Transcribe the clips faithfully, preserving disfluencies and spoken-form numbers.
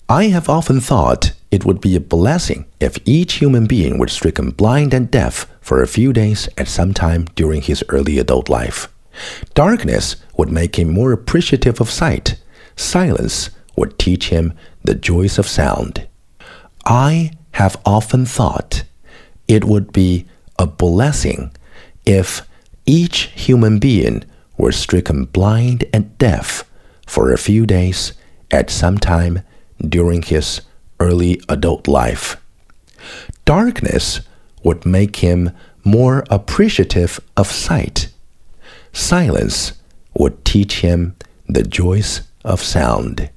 I have often thought it would be a blessing if each human being were stricken blind and deaf for a few days at some time during his early adult life. Darkness would make him more appreciative of sight. Silence would teach him the joys of sound. I have often thought it would be a blessing if each human being were stricken blind and deaf for a few days at some time during his early adult life. Darkness would make him more appreciative of sight. Silence would teach him the joys of sound.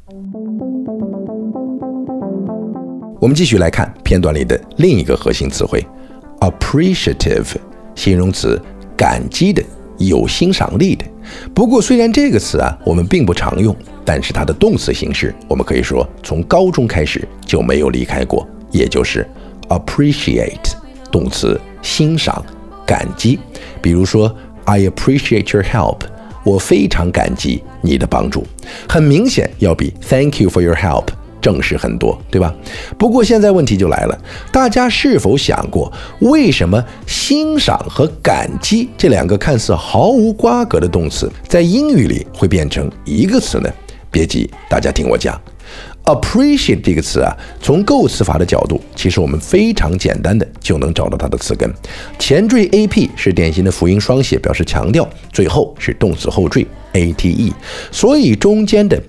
我们继续来看片段里的另一个核心词汇 appreciative， 形容词，感激的，有欣赏力的。不过虽然这个词啊我们并不常用，但是它的动词形式我们可以说从高中开始就没有离开过，也就是 appreciate， 动词，欣赏，感激。比如说 I appreciate your help， 我非常感激你的帮助，很明显要比 Thank you for your help正式很多，对吧？不过现在问题就来了，大家是否想过，为什么欣赏和感激这两个看似毫无瓜葛的动词，在英语里会变成一个词呢？别急，大家听我讲。appreciate 这个词啊，从构词法的角度，其实我们非常简单的就能找到它的词根。前缀 ap 是典型的辅音双写，表示强调，最后是动词后缀 ate， 所以中间的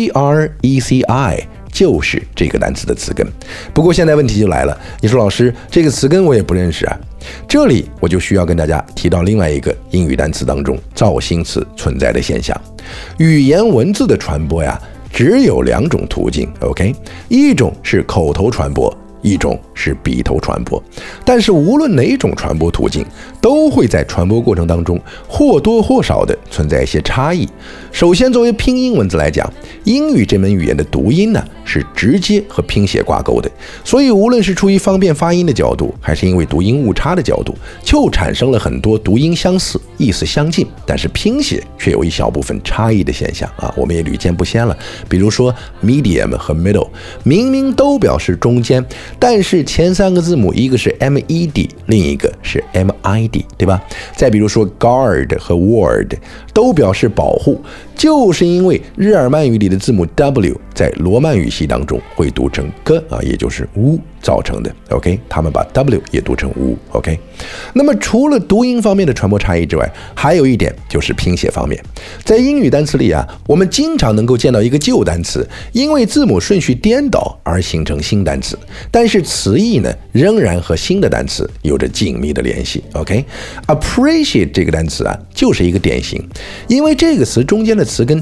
preci就是这个单词的词根。不过现在问题就来了，你说老师，这个词根我也不认识啊。这里我就需要跟大家提到另外一个英语单词当中造型词存在的现象。语言文字的传播呀，只有两种途径 ，OK， 一种是口头传播，一种是笔头传播。但是无论哪种传播途径，都会在传播过程当中或多或少的存在一些差异。首先，作为拼音文字来讲，英语这门语言的读音呢是直接和拼写挂钩的，所以无论是出于方便发音的角度，还是因为读音误差的角度，就产生了很多读音相似、意思相近，但是拼写却有一小部分差异的现象啊，我们也屡见不鲜了。比如说 medium 和 middle， 明明都表示中间，但是前三个字母一个是 med， 另一个是 mid， 对吧？再比如说 guard 和 ward 都表示保护，就是因为日耳曼语里的字母 w 在罗曼语系当中会读成 g 啊，也就是乌造成的。OK， 他们把 w 也读成乌。OK， 那么除了读音方面的传播差异之外，还有一点就是拼写方面。在英语单词里啊，我们经常能够见到一个旧单词因为字母顺序颠倒而形成新单词，但是词义呢仍然和新的单词有着紧密的联系。OK，appreciate 这个单词啊就是一个典型，因为这个词中间的词根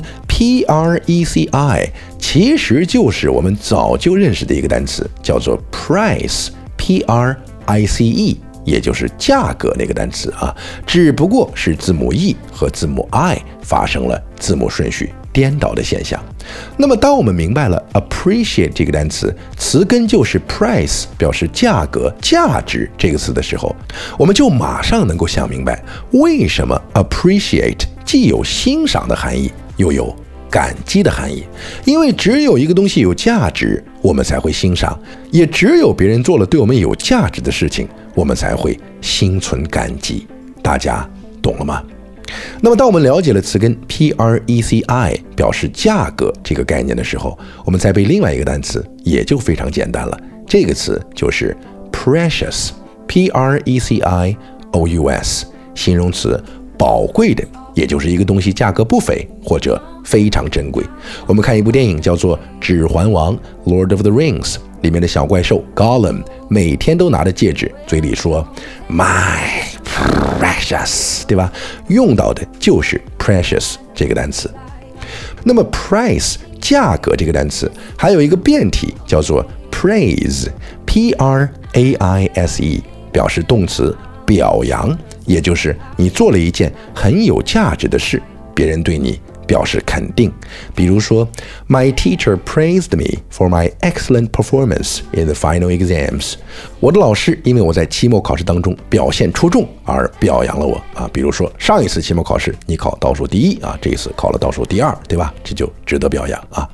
preci 其实就是我们早就认识的一个单词，叫做 price P R I C E， 也就是价格那个单词啊，只不过是字母 E 和字母 I 发生了字母顺序颠倒的现象。那么当我们明白了 appreciate 这个单词词根就是 price 表示价格、价值这个词的时候，我们就马上能够想明白为什么 appreciate 既有欣赏的含义又有感激的含义。因为只有一个东西有价值，我们才会欣赏，也只有别人做了对我们有价值的事情，我们才会心存感激。大家懂了吗？那么当我们了解了词根 preci 表示价格这个概念的时候，我们再背另外一个单词也就非常简单了，这个词就是 precious P R E C I O U S， 形容词，宝贵的，也就是一个东西价格不菲或者非常珍贵。我们看一部电影叫做《指环王》 Lord of the Rings， 里面的小怪兽 Gollum 每天都拿着戒指，嘴里说 My precious， 对吧？用到的就是 precious 这个单词。那么 price 价格这个单词还有一个变体叫做 praise P R A I S E， 表示动词，表扬，也就是你做了一件很有价值的事，别人对你表示肯定。比如说 My teacher praised me for my excellent performance in the final exams， 我的老师因为我在期末考试当中表现出众而表扬了我啊。比如说上一次期末考试你考倒数第一啊，这一次考了倒数第二，对吧？这就值得表扬啊。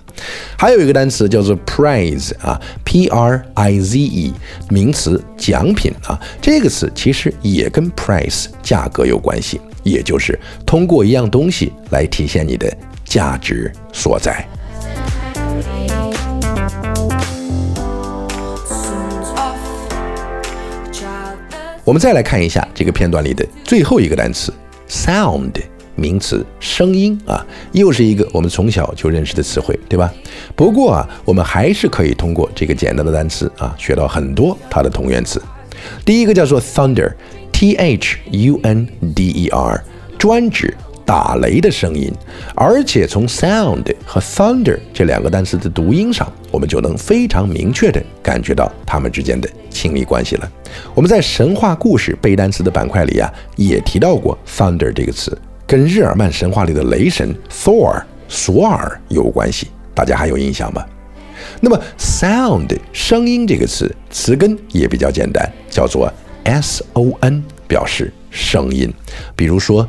还有一个单词叫做 prize 啊 ，P R I Z E， 名词奖品啊，这个词其实也跟 price 价格有关系，也就是通过一样东西来体现你的价值所在。我们再来看一下这个片段里的最后一个单词 sound， 名词声音啊，又是一个我们从小就认识的词汇，对吧？不过啊，我们还是可以通过这个简单的单词啊，学到很多它的同源词。第一个叫做 thunder， T H U N D E R， 专指打雷的声音，而且从 sound 和 thunder 这两个单词的读音上，我们就能非常明确地感觉到它们之间的亲密关系了。我们在神话故事背单词的板块里啊，也提到过 thunder 这个词，跟日耳曼神话里的雷神 Thor 索尔有关系，大家还有印象吗？那么 sound 声音这个词词根也比较简单，叫做 S O N， 表示声音。比如说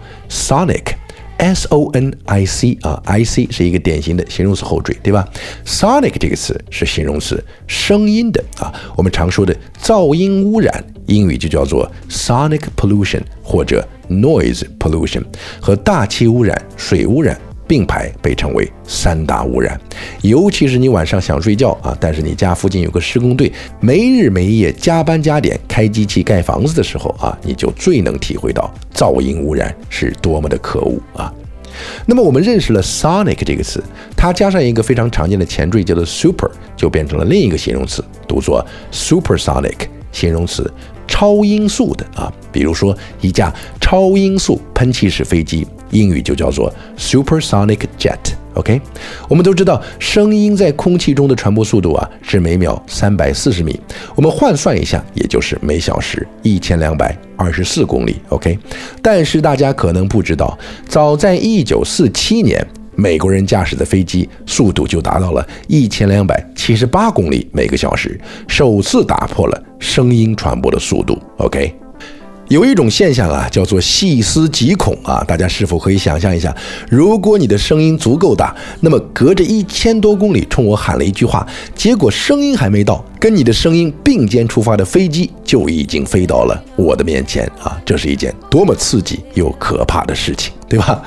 sonic，S O N I C 啊 ，I C 是一个典型的形容词后缀，对吧 ？Sonic 这个词是形容词，声音的啊，我们常说的噪音污染，英语就叫做 sonic pollution 或者 noise pollution， 和大气污染、水污染并排被称为三大污染。尤其是你晚上想睡觉啊，但是你家附近有个施工队，没日没夜加班加点开机器盖房子的时候啊，你就最能体会到噪音污染是多么的可恶啊。那么我们认识了 sonic 这个词，它加上一个非常常见的前缀叫做 super， 就变成了另一个形容词，读作 supersonic， 形容词超音速的啊。比如说一架超音速喷气式飞机，英语就叫做 supersonic jet。OK， 我们都知道声音在空气中的传播速度啊是每秒三百四十米，我们换算一下，也就是每小时一千两百二十四公里。OK， 但是大家可能不知道，早在一九四七年，美国人驾驶的飞机速度就达到了一千两百七十八公里每个小时，首次打破了声音传播的速度。OK。有一种现象啊，叫做细思极恐啊，大家是否可以想象一下，如果你的声音足够大，那么隔着一千多公里冲我喊了一句话，结果声音还没到，跟你的声音并肩出发的飞机就已经飞到了我的面前啊，这是一件多么刺激又可怕的事情，对吧？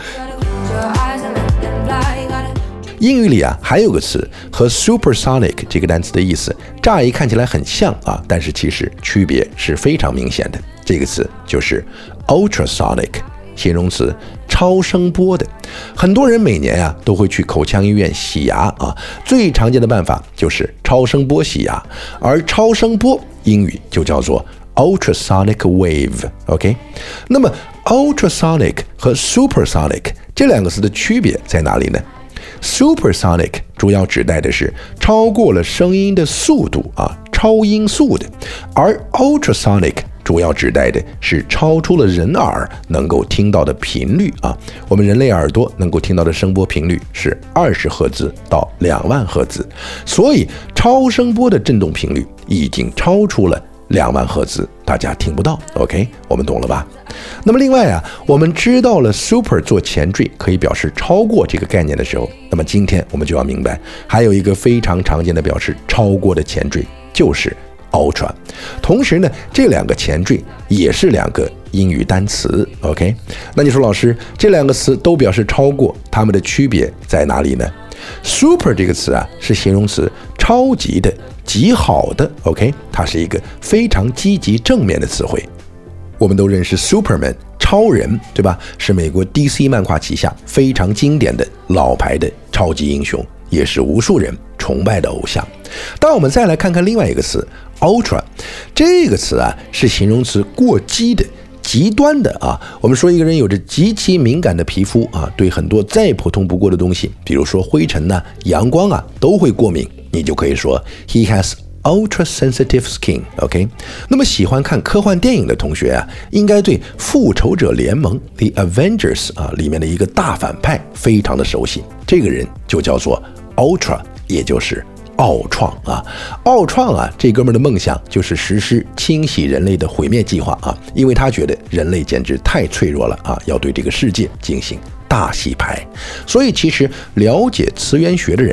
英语里啊，还有个词和 supersonic 这个单词的意思乍一看起来很像啊，但是其实区别是非常明显的。这个词就是 ultrasonic， 形容词超声波的。很多人每年啊都会去口腔医院洗牙啊，最常见的办法就是超声波洗牙，而超声波英语就叫做 ultrasonic wave。OK， 那么 ultrasonic 和 supersonic 这两个词的区别在哪里呢？Supersonic 主要指代的是超过了声音的速度啊，超音速的，而 ultrasonic 主要指代的是超出了人耳能够听到的频率啊。我们人类耳朵能够听到的声波频率是二十赫兹到两万赫兹，所以超声波的振动频率已经超出了两万赫兹，大家听不到。 OK， 我们懂了吧？那么另外啊，我们知道了 super 做前缀可以表示超过这个概念的时候，那么今天我们就要明白，还有一个非常常见的表示超过的前缀，就是 ultra。 同时呢，这两个前缀也是两个英语单词。 OK， 那你说老师，这两个词都表示超过，它们的区别在哪里呢？ super 这个词啊是形容词超级的、极好的。 OK， 它是一个非常积极正面的词汇。我们都认识 Superman 超人，对吧？是美国 D C 漫画旗下非常经典的老牌的超级英雄，也是无数人崇拜的偶像。当我们再来看看另外一个词 Ultra， 这个词啊是形容词过激的、极端的啊。我们说一个人有着极其敏感的皮肤啊，对很多再普通不过的东西，比如说灰尘啊、阳光啊都会过敏，你就可以说 He has Ultra sensitive skin。 OK， 那么喜欢看科幻电影的同学啊，应该对复仇者联盟 The Avengers 啊里面的一个大反派非常的熟悉，这个人就叫做 Ultra， 也就是奥创啊。奥创啊，这哥们儿的梦想就是实施清洗人类的毁灭计划啊，因为他觉得人类简直太脆弱了啊，要对这个世界进行大洗牌。所以其实了解词源学的人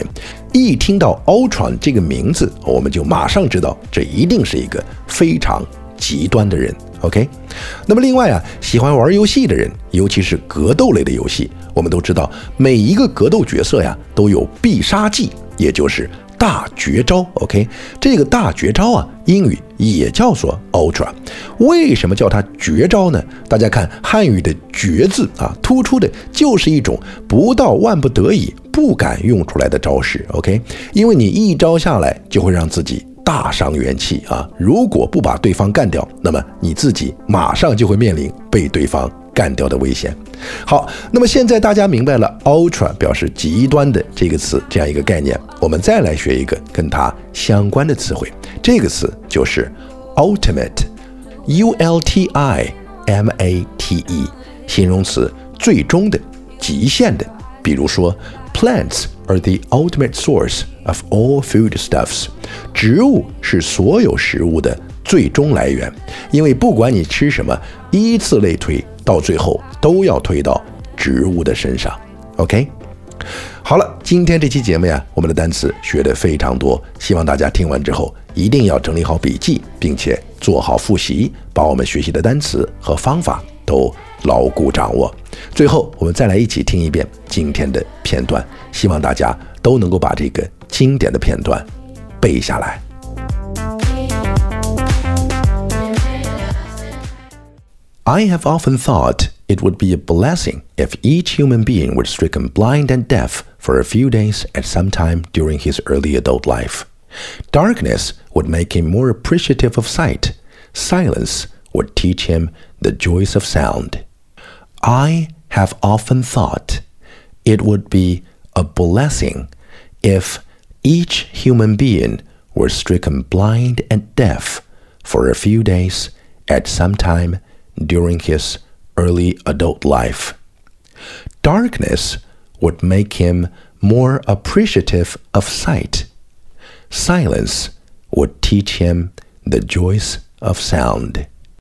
一听到 Ultron 这个名字，我们就马上知道这一定是一个非常极端的人。OK， 那么另外啊，喜欢玩游戏的人，尤其是格斗类的游戏，我们都知道每一个格斗角色呀都有必杀技，也就是大绝招。 OK， 这个大绝招啊，英语也叫做 Ultra。 为什么叫它绝招呢？大家看汉语的绝字啊，突出的就是一种不到万不得已不敢用出来的招式。 OK， 因为你一招下来就会让自己大伤元气啊！如果不把对方干掉，那么你自己马上就会面临被对方干掉的危险。好，那么现在大家明白了 Ultra 表示极端的这个词这样一个概念，我们再来学一个跟它相关的词汇，这个词就是 Ultimate， U L T I M A T E， 形容词，最终的、极限的。比如说 Plants are the ultimate source of all foodstuffs， 植物是所有食物的最终来源，因为不管你吃什么，依次类推，到最后都要推到植物的身上。 OK， 好了，今天这期节目呀，我们的单词学得非常多，希望大家听完之后一定要整理好笔记，并且做好复习，把我们学习的单词和方法都牢固掌握。最后我们再来一起听一遍今天的片段，希望大家都能够把这个经典的片段背下来。 I have often thought it would be a blessing if each human being were stricken blind and deaf for a few days at some time during his early adult life. Darkness would make him more appreciative of sight. Silence would teach him the joys of sound. I have often thought it would be a blessing if each human being were stricken blind and deaf for a few days at some time during his early adult life. Darkness would make him more appreciative of sight. Silence would teach him the joys of sound.